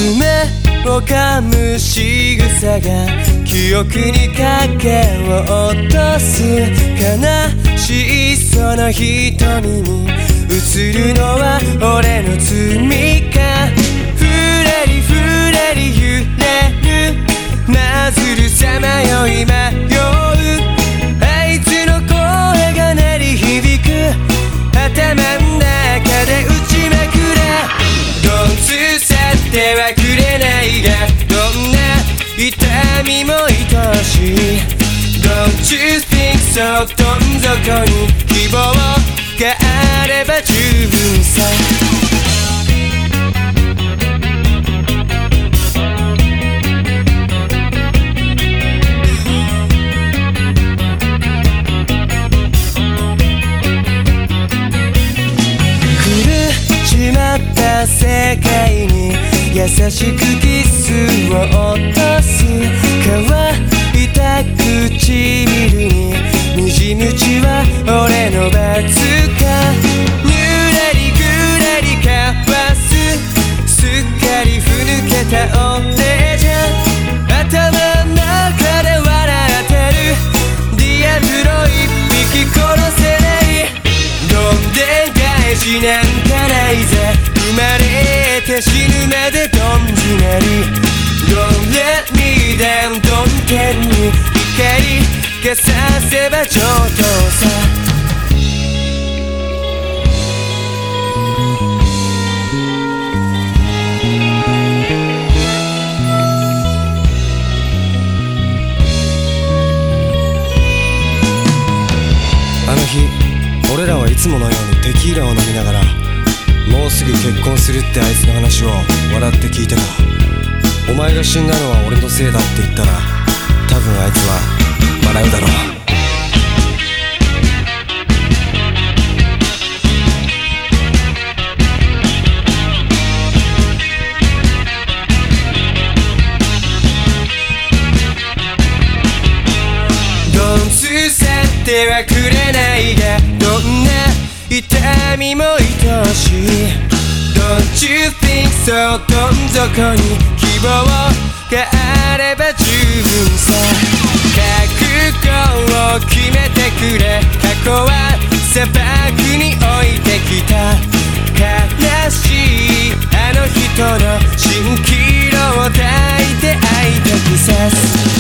爪を噛む仕草が記憶に影を落とす。悲しいその瞳に映るのは俺の罪か。ふらりふらり揺れるマズルさまよい迷う。あいつの声が鳴り響く頭ん中で打ちまくれ。Don't you去ってはくれないがどんな痛みも愛しい。Don't you think so どん底に希望があれば十分さ。世界に優しくキスを落とす。乾いた唇に滲む血は俺の罰か。ぬらりぐらり交わすすっかりふぬけた俺じゃ頭の中で笑ってるディアブロ一匹殺せない。どんでん返しなんかないぜ。生まれて死ぬまでどんじなり Don't let me down Don't tell me 光消させば上等さ。あの日俺らはいつものようにテキーラを飲みながらもうすぐ結婚するってあいつの話を笑って聞いてた。お前が死んだのは俺のせいだって言ったら多分あいつは笑うだろう。Don't you去ってはくれないがどんな痛みも愛しい。Don't you think so どん底に希望があれば十分さ。覚悟を決めてくれ。過去は砂漠に置いてきた。悲しいあの人の蜃気楼を抱いて愛と腐す。